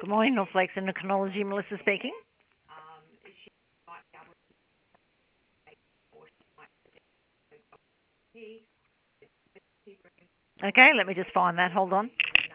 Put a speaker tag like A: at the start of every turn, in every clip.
A: Good morning, North Lakes Endocrinology. Melissa speaking. Okay, let me just find that. Hold on.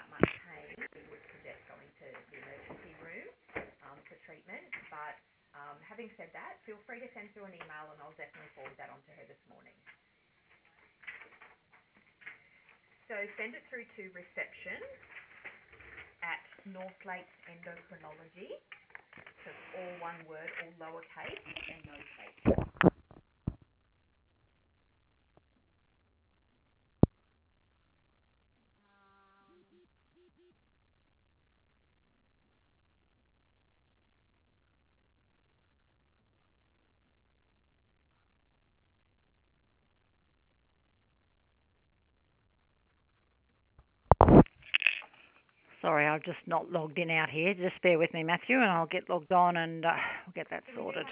A: Sorry, I've just not logged in out here. Just bear with me, Matthew, and I'll get logged on and we'll get that sorted.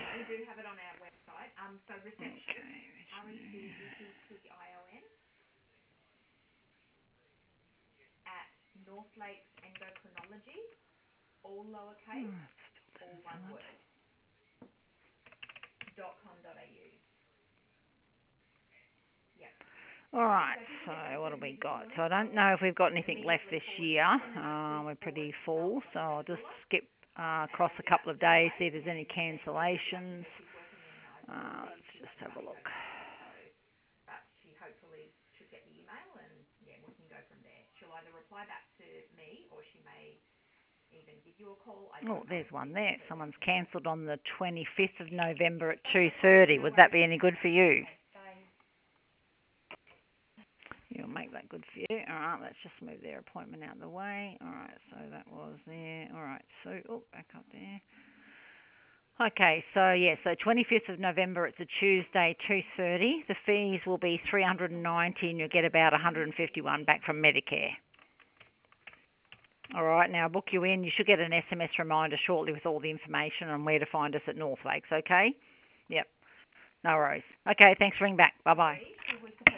A: All right, so what have we got? So I don't know if we've got anything left this year. We're pretty full, so I'll just skip across a couple of days, see if there's any cancellations. Let's just have a look. Oh, there's one there. Someone's cancelled on the 25th of November at 2:30. Would that be any good for you? You'll make that good for you. All right, let's just move their appointment out of the way. All right, so that was there. All right, so, back up there. Okay, so 25th of November, it's a Tuesday, 2:30. The fees will be $390 and you'll get about $151 back from Medicare. All right, now I'll book you in. You should get an SMS reminder shortly with all the information on where to find us at North Lakes, okay? Yep, no worries. Okay, thanks for ringing back. Bye-bye.